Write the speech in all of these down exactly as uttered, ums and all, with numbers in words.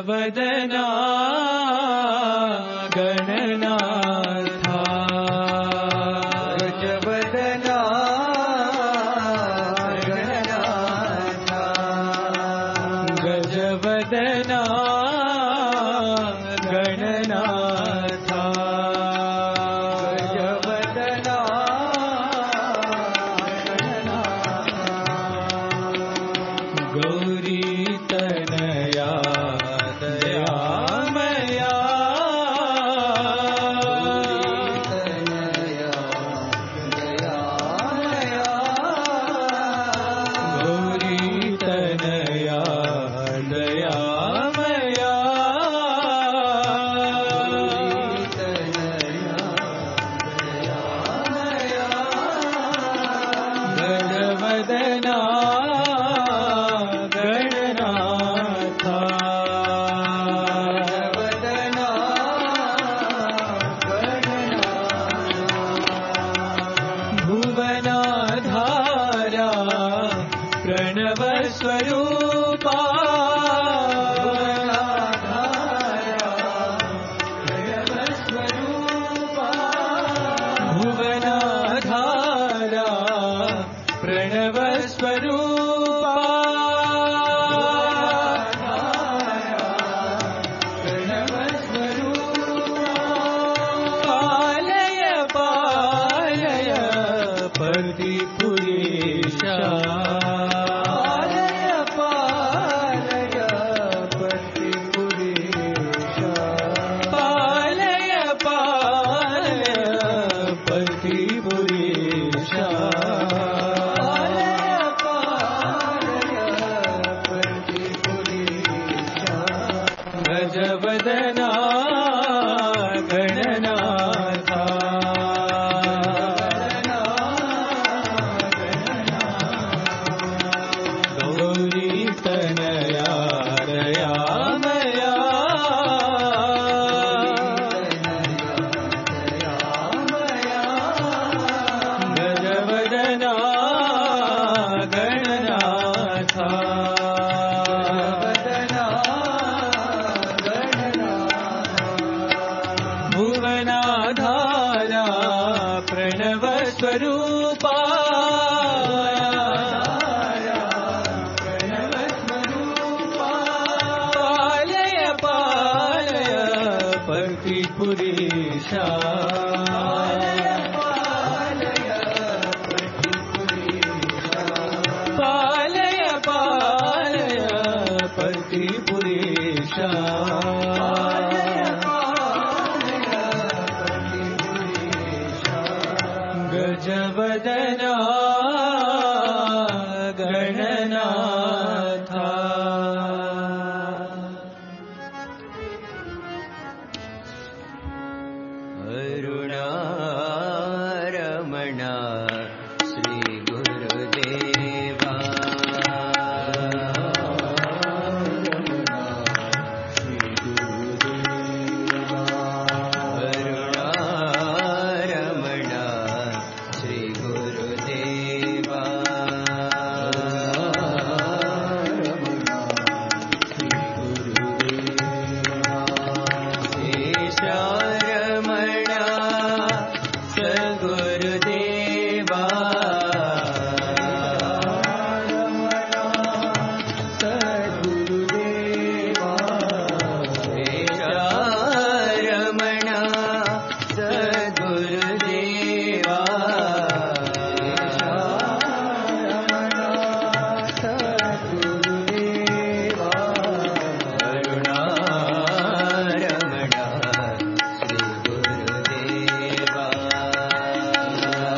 गजवदना गणनाथ गजवदना गणनाथ गजवदना गणनाथ गजवदना गौरी तनया दयामया गौरी तनया दयामया गजवदना गणनाथ गजवदना गणनाथ भुवनाधारा प्रणव स्वरूपा भुवनाधारा प्रणव स्वरूपा प्रणव स्वरूपा पालय पालय पतिपुरेशा पालय पालय पतिपुरेशा पालय पालय पतिपुरेशा गजवदना गणनाथ गौरी तनया दयामया गजवदना गणनाथ भुवनाधारा प्रणव स्वरूपा प्रणव स्वरूपा पालय पालय पतिपुरेशा पालय पालय पतिपुरेशा गजवदना गणनाथ अरुणारमणा श्री गुरुदेवा अरुणारमणा श्री गुरुदेवा शेषारमणा सद्गुरुदेवा सद्गुरुदेवा शेषारमणा सद्गुरुदेवा अरुणारमणा श्री गुरुदेवा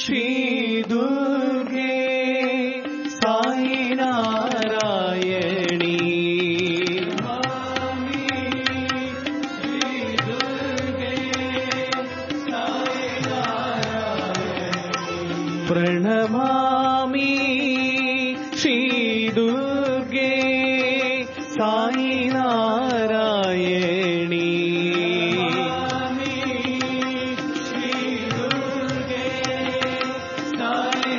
श्री दुर्गे साई नारायणी प्रणमामि श्री दुर्गे साई नारायणी श्री दुर्गे साई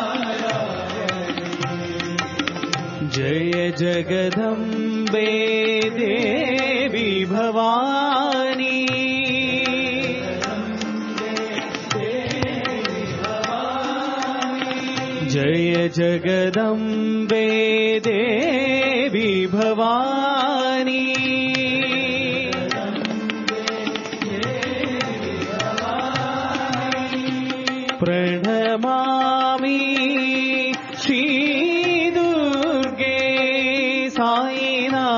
नारायणी जय जगदम्बे देवी भवानी जय जगदम्बे देवी भवानी प्रणमामि श्री दुर्गे साई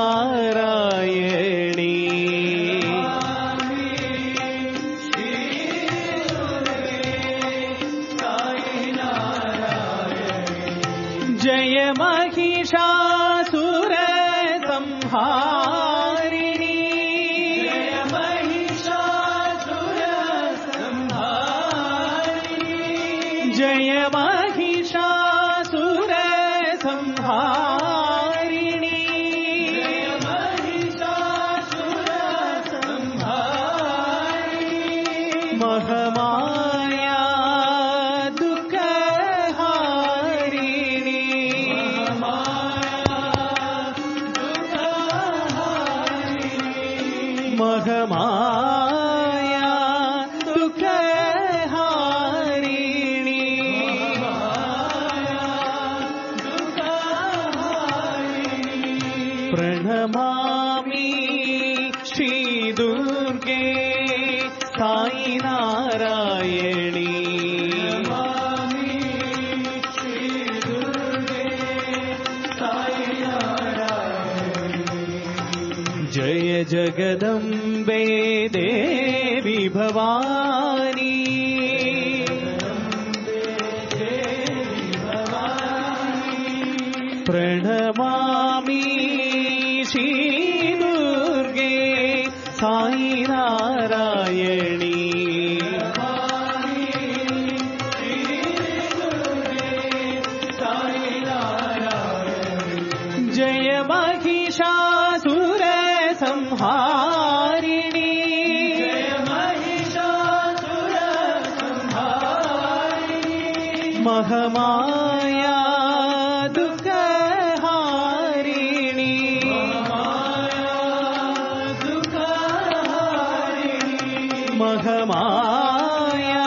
नारायणी जय महिषासुर संहारिणी जय महिषासुर संहारिणी जय महिषासुर संहारिणी जय महिषासुर संहारिणी महामाया महमाया दुःखहारिणी प्रणमामि श्री दुर्गे साई नारायणी जय जगदम्बे देवी भवानी प्रणमामि श्री दुर्गे साई नारायणी जय महिषासुर संहारिणी जय महिषासुर संहारिणी महमाया दुःखहारिणी महमाया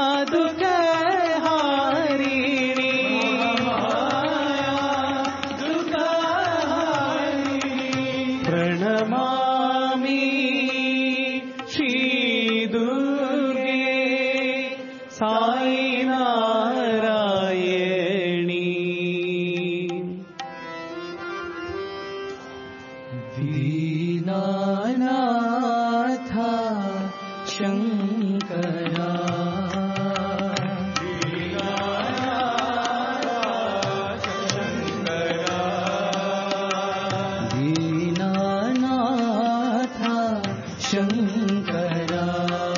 दुःखहारिणी प्रणमामि श्री दुर्गे साई नारायणी दीनानाथ शंकरा शंकरा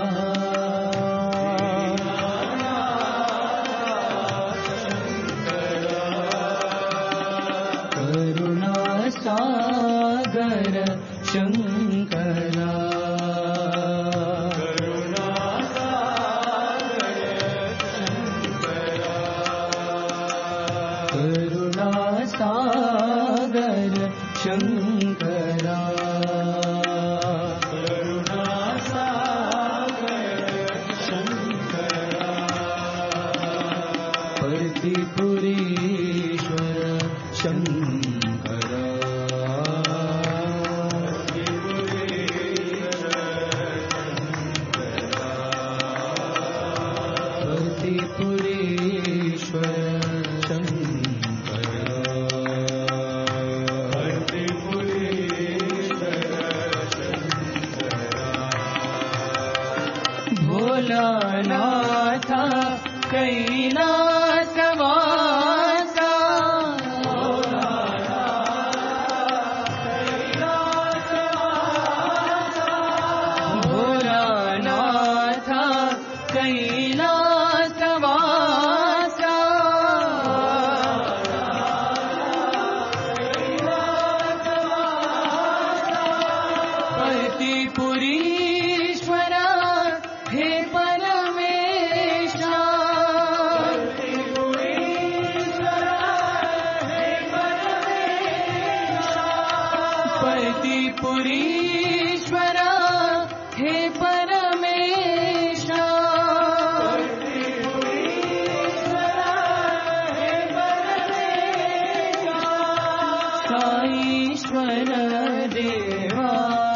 करुणा सागर शंकरा करुणा सागर शंकरा पुरीश्वर शंकरा पुरीश्वर शंकरा भोलानाथ कैलासवासा भोलानाथ कैलासवासा पतिपुरीश्वरा हे परमेशा पतिपुरीश्वरा हे परमेशा साईश्वर देवा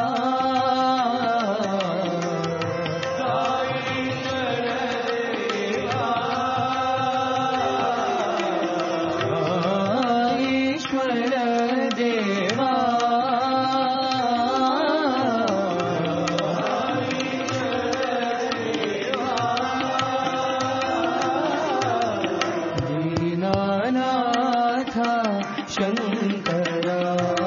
शंकरा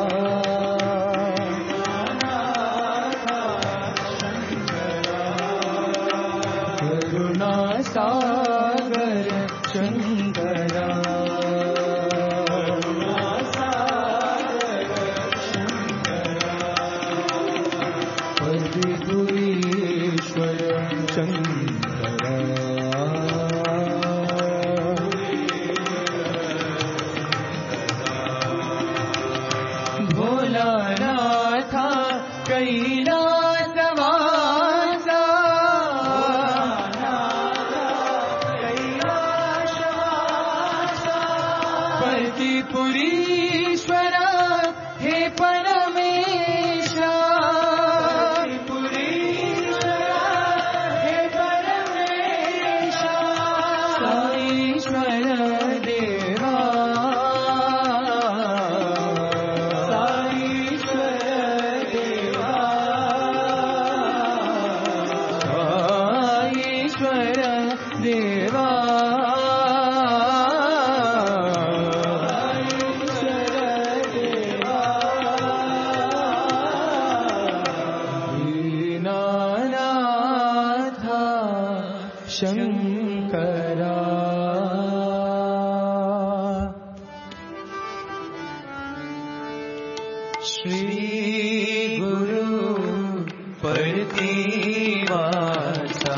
करुणा सागर शंकरा पतिपुरीश्वर शंकरा भोलानाथ कैलासवासा पतिपुरीश्वरा हे परमेशा हे परमेशा साईश्वर देवा देवा दीनानाथ शंकरा श्री गुरु प्रतिवासा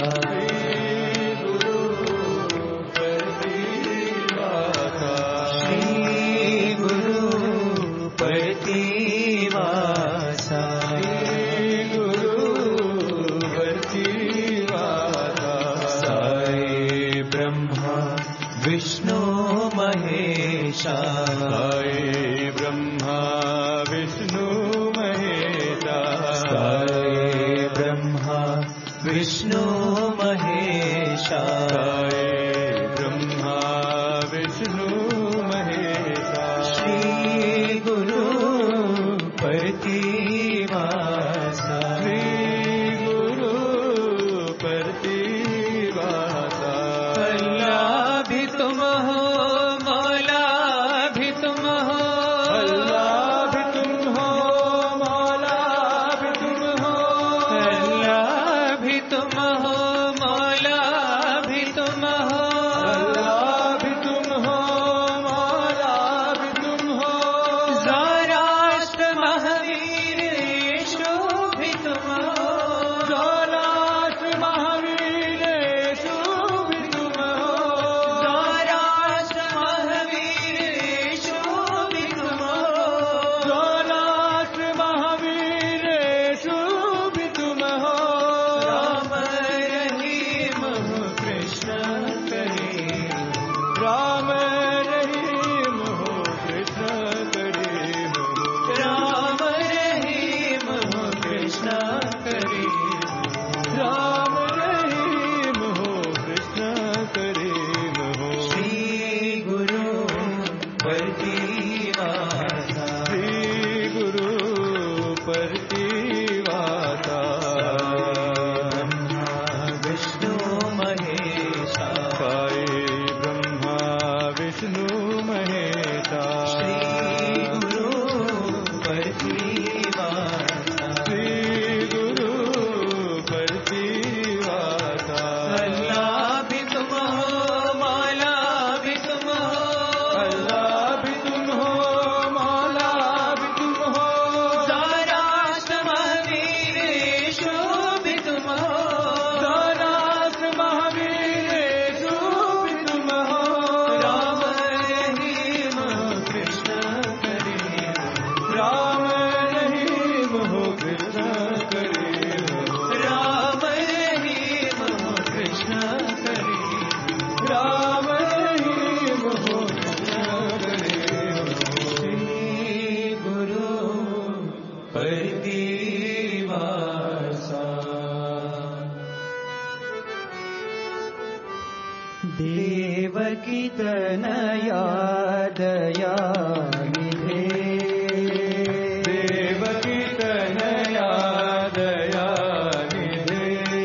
ब्रह्मा देवकी तनया दयानिधे देवकी तनया दयानिधे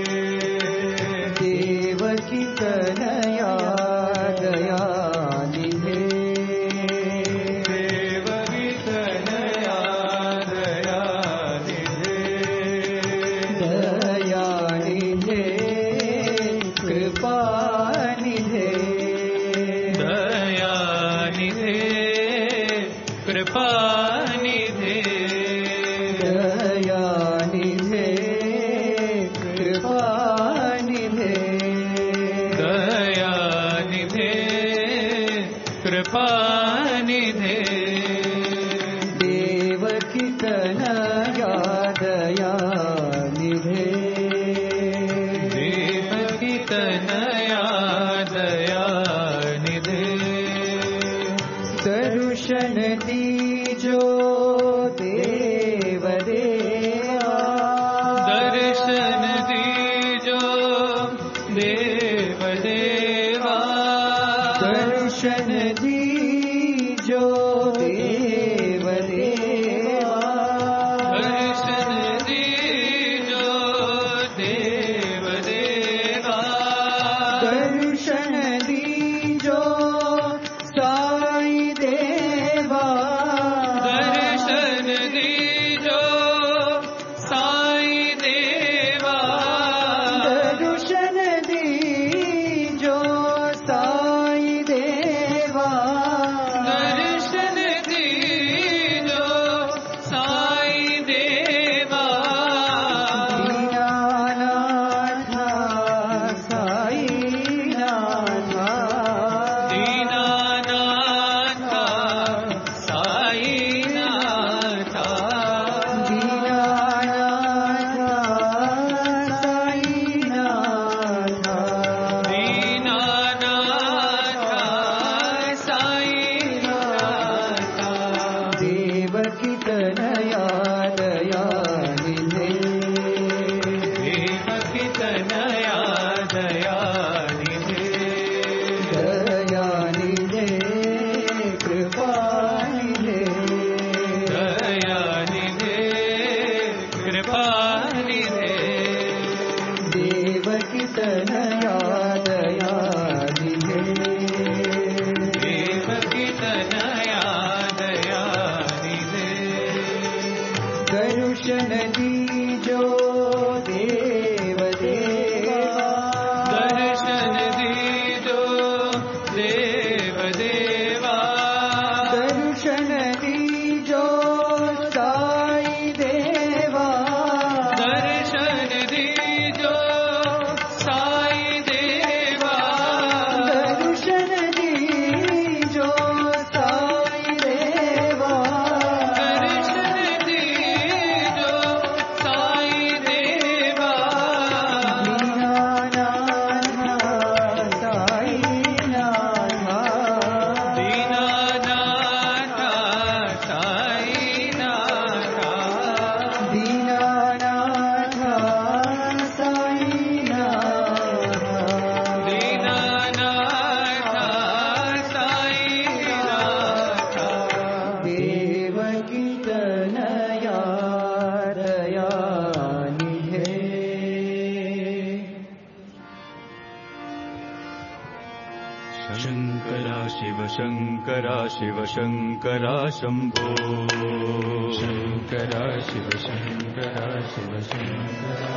देवकी तनया दयानिधे देवकी तनया दयानिधे दयानिधे कृपानिधे दयानिधे कृपानिधे दयानिधे कृपानिधे दयानिधे कृपानिधे देवकी तनया दयानिधे देवकी तनया दयानिधे दर्शन दीजो देव देवा दर्शन दीजो देव देवा दर्शन दीजो देव देवा दर्शन दीजो देव देवा दर्शन दीजो साई देवा दर्शन दीजो साई देवा दर्शन दीजो साई देवा दर्शन दीजो साई देवा दीनानाथ साई नाथ दीनानाथ साई नाथ दीनानाथ साई नाथ दीनानाथ साई नाथ देवकी तनया दयानिधे देवकी तनया दयानिधे दयानिधे कृपानिधे दयानिधे कृपानिधे देवकी तनया दयानिधे देवकी तनया दयानिधे दर्शन दीजो देव देवा दर्शन दीजो देव देवा दर्शन दीजो साई देवा दर्शन दीजो साई देवा दर्शन दीजो साई देवा दर्शन दीजो साई देवा दीनानाथ साई नाथ दीनानाथ साई नाथ दीनानाथ साई नाथ दीनानाथ साई नाथ देवकी तनया दयानिधे शङ्करा शिव शङ्करा शिव शङ्करा शम्भो शङ्करा शिव शङ्करा शिव शङ्करा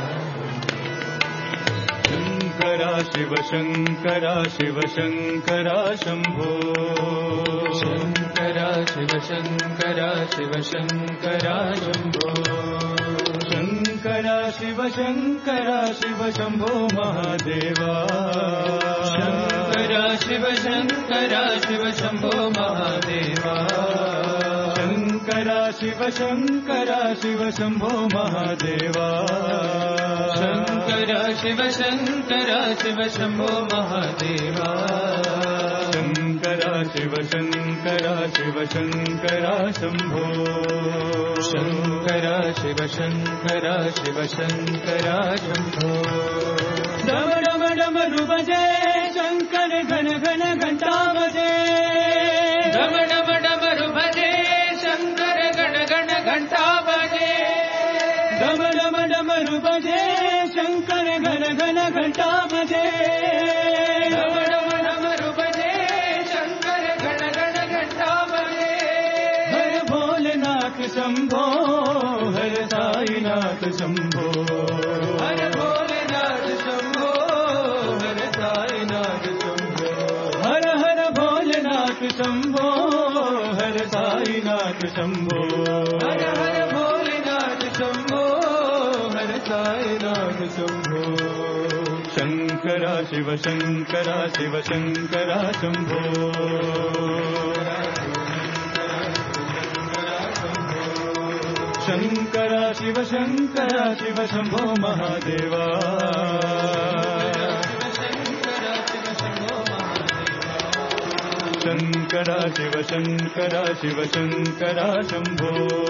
शङ्करा शिव शङ्करा शिव शङ्करा शम्भो शङ्करा शिव शङ्करा शिव शङ्करा शम्भो शङ्करा शिव शङ्करा शिव शम्भो महादेवा शङ्करा शिव शङ्करा शिव शम्भो महादेवा शङ्करा शिव शङ्करा शिव शम्भो महादेवा शङ्करा शिव शङ्करा शिव शम्भो महादेवा शङ्करा शिव शङ्करा शिव शङ्करा शम्भो शङ्करा शिव शङ्करा शिव शङ्करा शम्भो डम डम डम डमरु बजे शङ्कर घंटा बजे डम डम डमरू बजे शंकर घन घन घंटा बजे हर भोलेनाथ शंभो हर साईनाथ शंभो हर भोलेनाथ शंभो हर साईनाथ शंभो हर हर भोलेनाथ शंभो हर साईनाथ शंभो हर हर भोलेनाथ शंभो हर साईनाथ शंभो शंकरा शिव शंकरा शिव शंकरा शंभो शंकरा शिव शंकरा शिव शंभो महादेवा शंकरा शिव शंकरा शिव शंकरा शंभो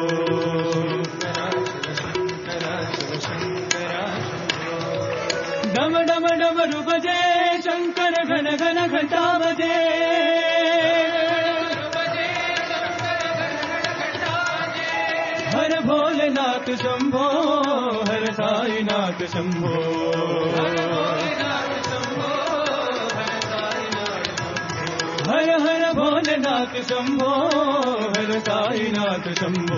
डम डम डमरू बजे शंकर घन घन घंटा बजे हर भोलेनाथ शंभो हर साईनाथ शंभो हर हर भोलेनाथ शंभो हर साईनाथ शंभो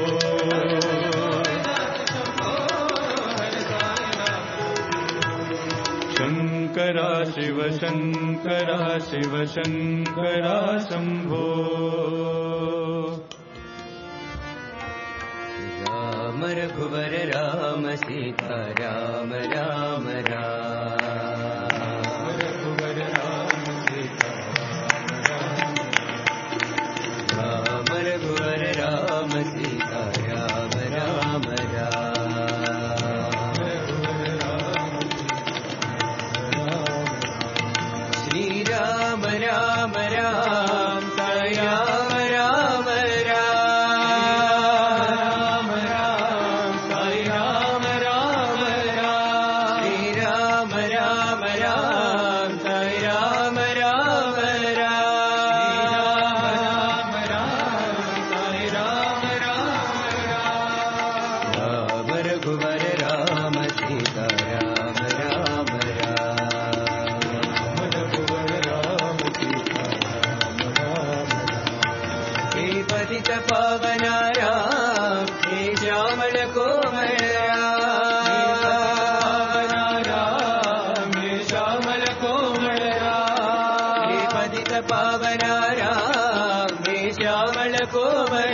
शंकरा शिव शंकरा शिव शंकरा शंभो राम रघुवर राम सीता राम राम राम रघुवर राम सीता राम रघुवर राम सीता राम राम राम श्री राम राम राम साई राम राम राम राम साई राम राम राम श्री राम राम राम साई राम राम राम साई राम राम राम राम रघुवर राम सीता राम राम राम रघुवर राम सीता राम राम हे पतित पावन राम हे श्यामल कोमल राम राम हे श्यामल कोमल राम हे पतित पावन राम हे श्यामल कोमल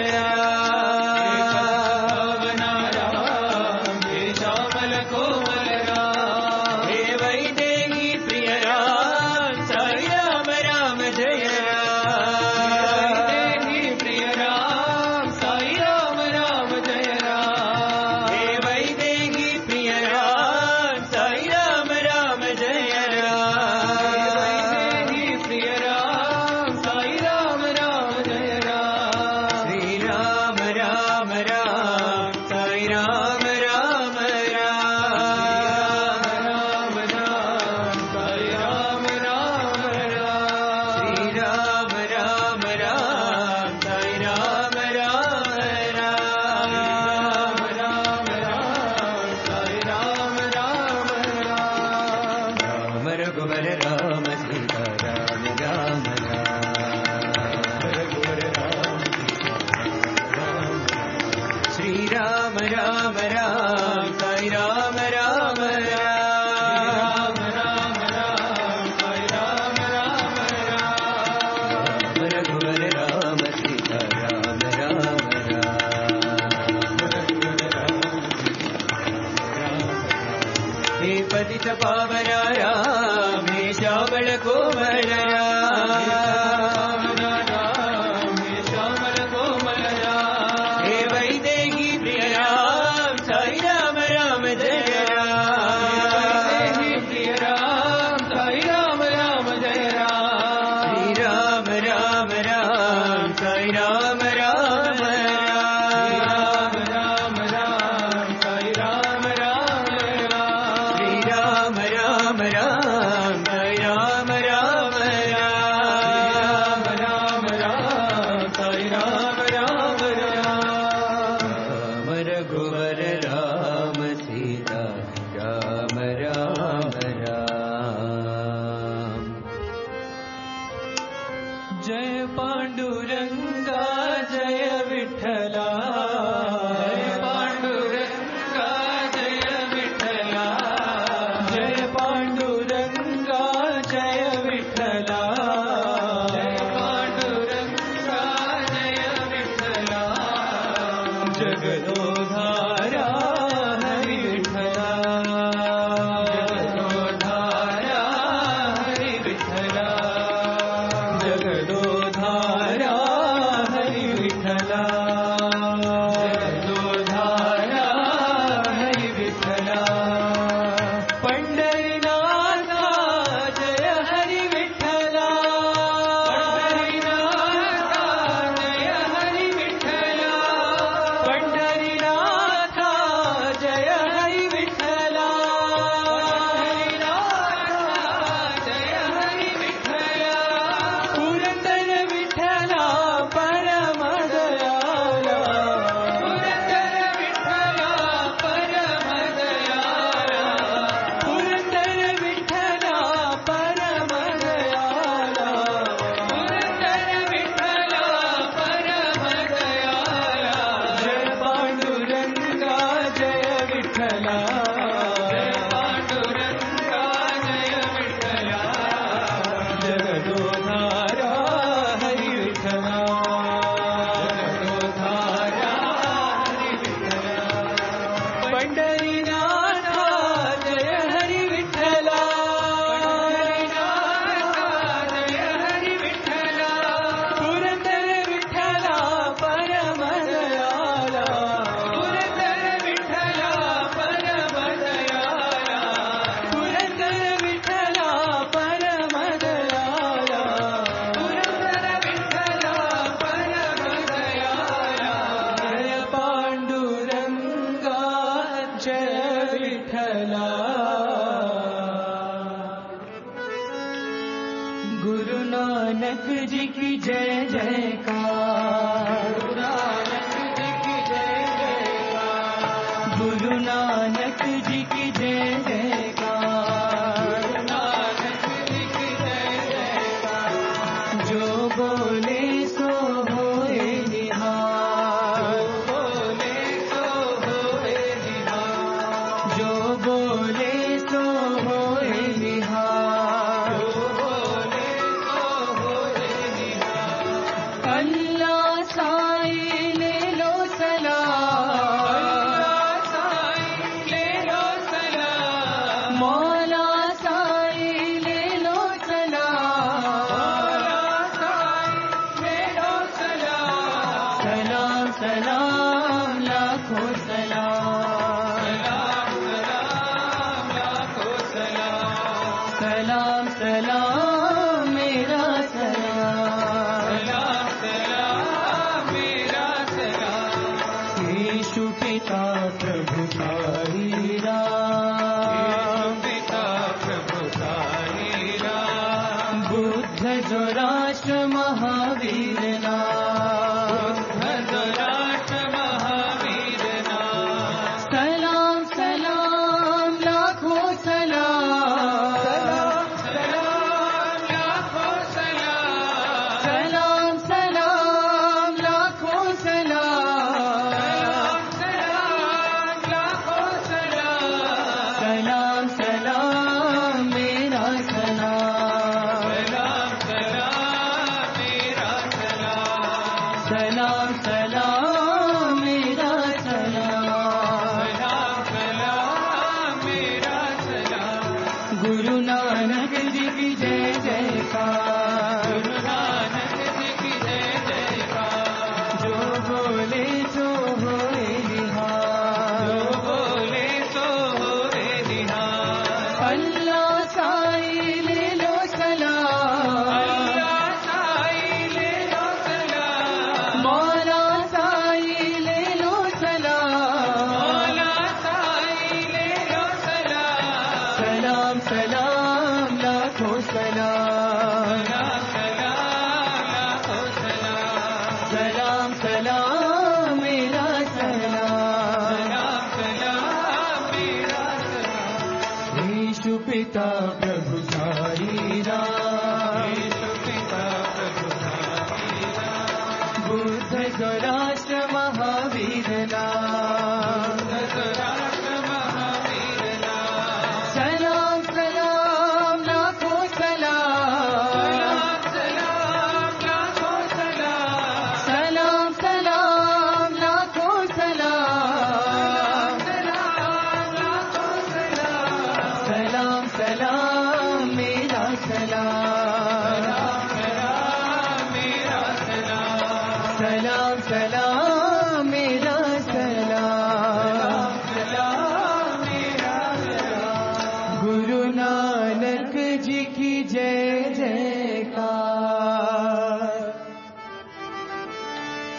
पावन राम हे श्यामल कोमल राम हे वैदेही प्रिय राम साई राम राम जय राम देहि प्रिय राम साई राम राम जय राम हे वैदेही प्रिय राम साई राम राम जय राम देहि प्रिय राम साई राम राम जय राम श्री राम राम राम साई राम राम राम राम राम साई राम राम राम श्री राम राम राम साई राम राम राम राम राम साई राम राम राम राम रघुवर राम सीता राम राम राम रघुवर राम श्री राम राम राम साई राम राम राम राम राम साई राम राम राम राम रघुवर राम सीता राम राम राम हे पतित पावन राम हे श्यामल कोमल राम राम हे श्यामल कोमल राम हे वैदेही प्रिय राम साई राम राम जय राम देहि प्रिय राम साई राम राम जय राम श्री राम राम राम साई राम राम राम राम राम साई राम राम राम श्री राम राम राम साई राम राम पांडुरंगा जय विठ्ठला जय पांडुरंगा जय विठ्ठला जय पांडुरंगा जय विठ्ठला जय पांडुरंगा जय विठ्ठला जगदोधारा हरि विठ्ठला जगदोधारा हरि विठ्ठला जगदोधारा हरि विठ्ठला जगदोधारा हरि विठ्ठला पंढरीनाथा जय हरि विठ्ठला पंढरीनाथा जय हरि विठ्ठला पंढरीनाथा जय हरि विठ्ठला पंढरीनाथा जय हरि विठ्ठला पुरंदर विठ्ठला परम दयाला पुरंदर विठ्ठला परम दयाला पुरंदर विठ्ठला परम दयाला पुरंदर विठ्ठला परम दयाला जय पांडुरंगा जय विठ्ठला जय पांडुरंगा जय विठ्ठला जगदोधारा हरि विठ्ठला जगदोधारा हरि विठ्ठला पंढरीनाथा जय हरि विठ्ठला पंढरीनाथा जय हरि विठ्ठला पुरंदर विठ्ठला परम दयाला पुरंदर विठ्ठला परम दयाला पुरंदर विठ्ठला परम दयाला पुरंदर विठ्ठला परम दयाला जय पांडुरंगा जय विठ्ठला गुरु नानक जी की जय जयकार गुरु नानक जी की जय जयकार गुरु नानक जी की जय जयकार गुरु नानक जी की जय जयकार जो बोले सो होए निहाल जो बोले सो होए निहाल जो बोले सो होए निहाल जो बोले सो होए निहाल अल्लाह साई ले लो सलाम अल्लाह साई ले लो सलाम मौला साई ले लो सलाम मौला साई ले लो सलाम सलाम सलाम लाखों सलाम सलाम सलाम लाखों सलाम सलाम सलाम मेरा सलाम सलाम सलाम मेरा सलाम यीशु पिता प्रभु साई राम पिता प्रभु साई राम बुद्ध जो राष्ट्र महावीर नाम बुद्ध जो राष्ट्र महावीर नाम सलाम सलाम लाखों सलाम सलाम लाखों सलाम सलाम सलाम लाखों सलाम सलाम लाखों सलाम सलाम सलाम मेरा सलाम सलाम सलाम मेरा सलाम सलाम सलाम मेरा सलाम सलाम सलाम मेरा सलाम गुरु नानक जी की जय जयकार गुरु नानक जी की जय जयकार जो बोले सो होए निहाल जो बोले सो होए निहाल अल्लाह साई ले लो सलाम अल्लाह साई ले लो सलाम मौला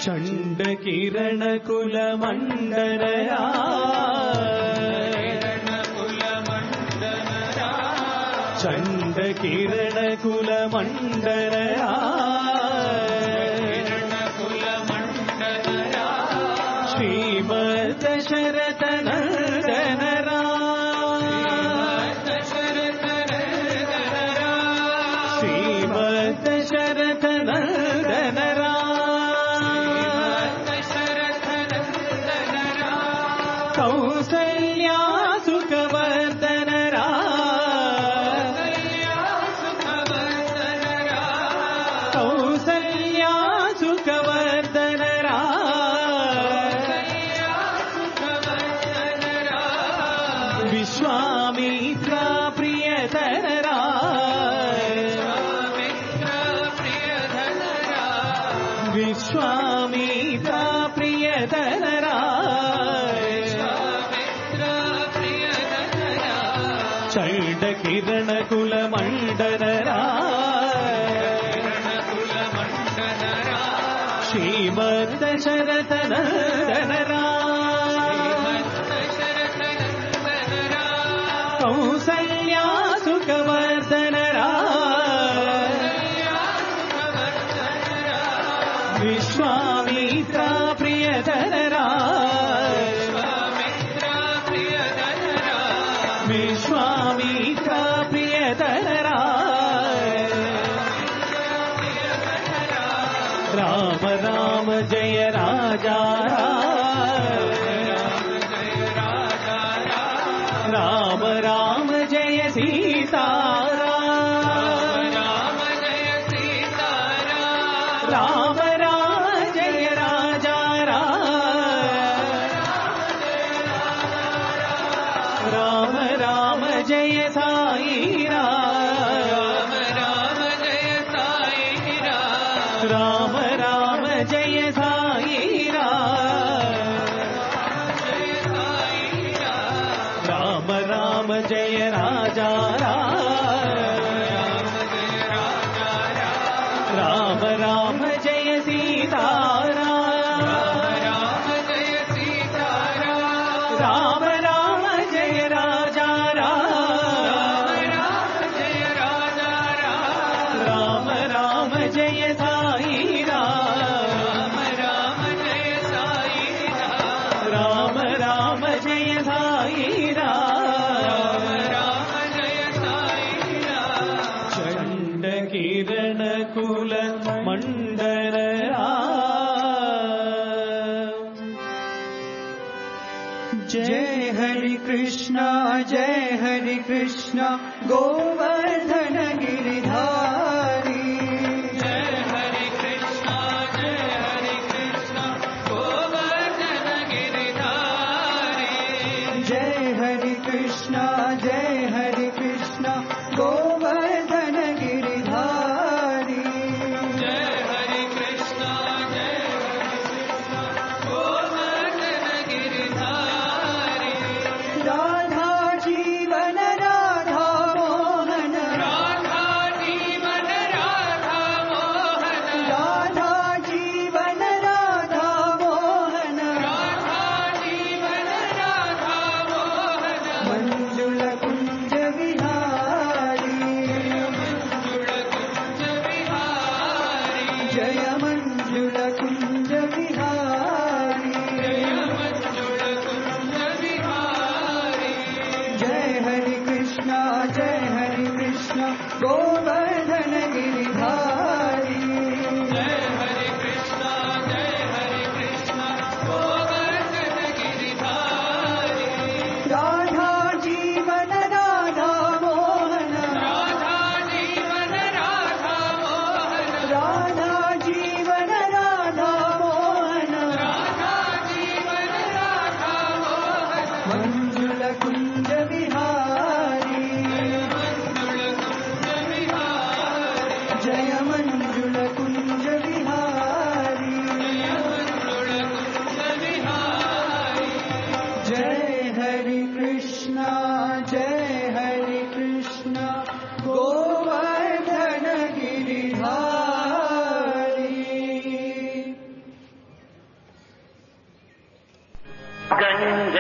చండ కిరణ కుల మండనరా చండ కిరణ కుల మండనరా శ్రీమద్ దశరథ నందనరా శ్రీమద్ దశరథ నందనరా కౌసల్యా సుఖవర్ధనరా కౌసల్యా సుఖవర్ధనరా విశ్వామిత్ర ప్రియధనరా విశ్వామిత్ర ప్రియధనరా చండ కిరణ కుల మండనరా శ్రీమద్ దశరథ నందనరా కౌసల్యా సుఖవర్ధనరా విశ్వామిత్ర ప్రియధనరా విశ్వామిత్ర ప్రియధనరా రామ రామ జయ రాజా రామ రామ జయ సీతారా రామ రామ జయ రాజా రామ రామ జయ సాయి రామ రామ రామ జయ సాయి రామ రామ జయ రాజా రామ రామ జయ సీతారా రామ రామ జయ రాజా రామ రామ జయ సాయి రామ రామ జయ సాయి చండ కిరణ కుల మండనరా जय हरि कृष्णा जय हरि कृष्णा गोवर्धन गिरिधारी जय हरि कृष्णा जय हरि कृष्णा गोवर्धन गिरिधारी जय हरि कृष्णा जय हरि कृष्णा गोवर्धन गिरिधारी जय हरि कृष्णा जय हरि कृष्णा गोवर्धन गिरिधारी राधा जीवन राधा मोहन राधा जीवन राधा मोहन राधा जीवन राधा मोहन राधा जीवन राधा मोहन मंजुल कुंज विहारी मंजुल कुंज विहारी जय मंजुल कुंज विहारी जय मंजुल कुंज विहारी जय हरि कृष्णा जय हरि कृष्णा गोवर्धन गिरिधारी जय हरि कृष्णा जय हरि कृष्णा गोवर्धन गिरिधारी राधा जीवन राधा मोहन राधा जीवन राधा मोहन राधा जीवन राधा मोहन राधा जीवन राधा मोहन मंजुल कुंज विहारी मंजुल कुंज विहारी जय मंजुल कुंज विहारी जय मंजुल कुंज विहारी जय हरि कृष्णा जय Hari Krishna Govardhan Giridhari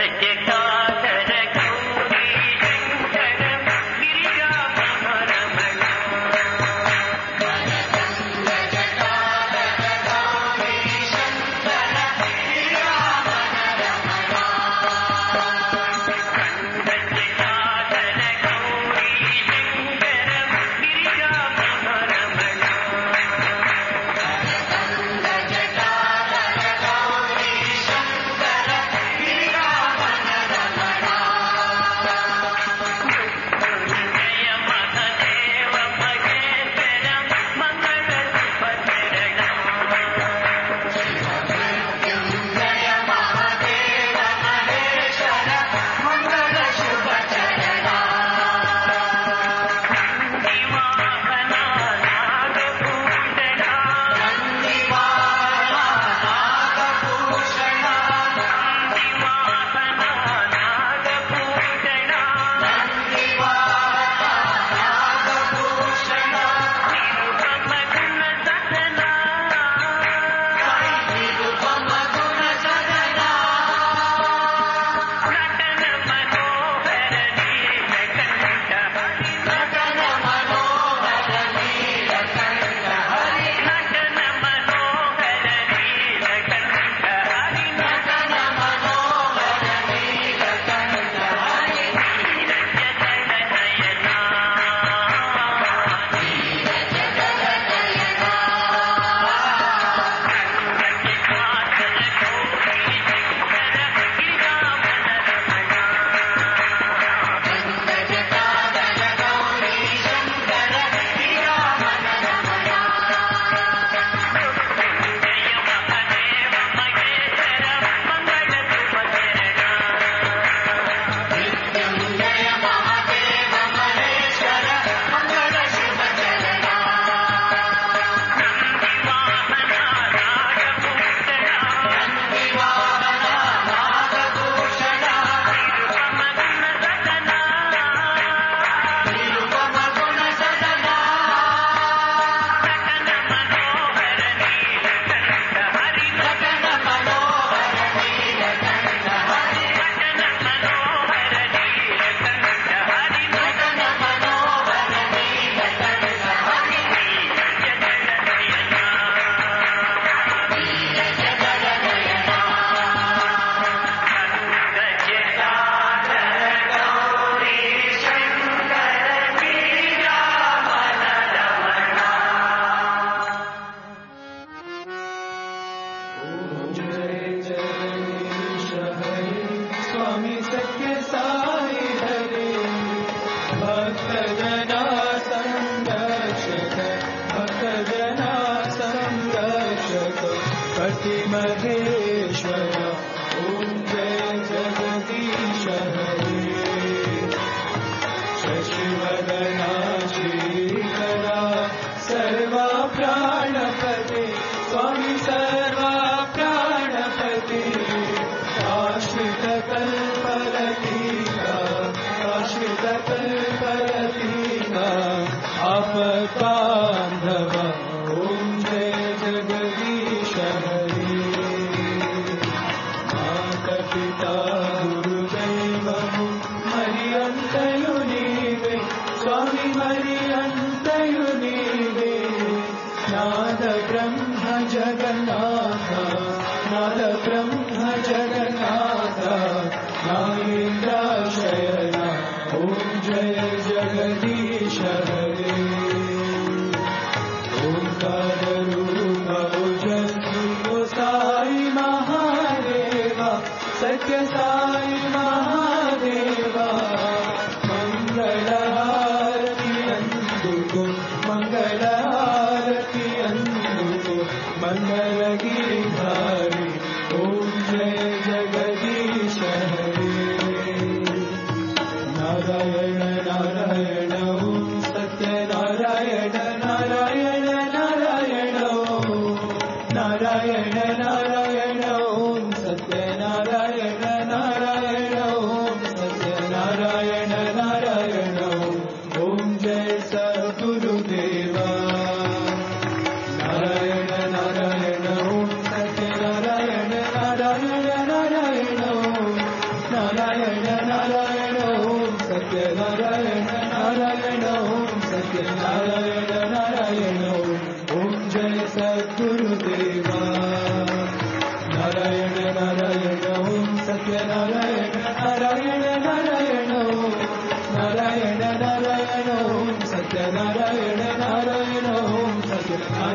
Narayana Narayana Om Sat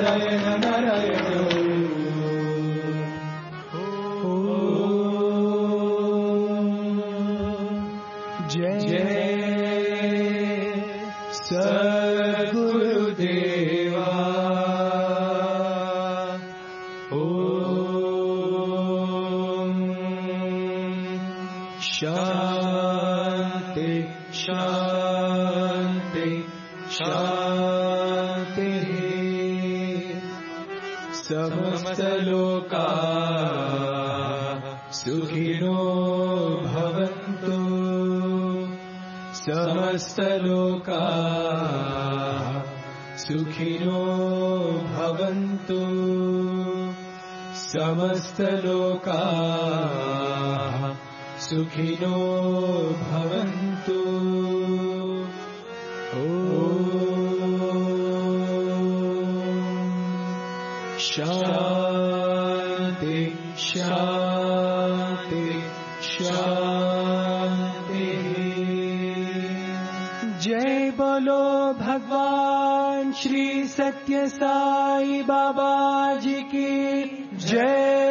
Narayan Narayan जय सद्गुरुदेवा ओम शांति शांति शांति समस्त लोका सुखिनो भवन्तु समस्त लोका सुखिनो भवन्तु समस्त लोका सुखिनो भवन्तु शांति शांति शांति जय बोलो भगवान श्री सत्य साई बाबा जी की जय।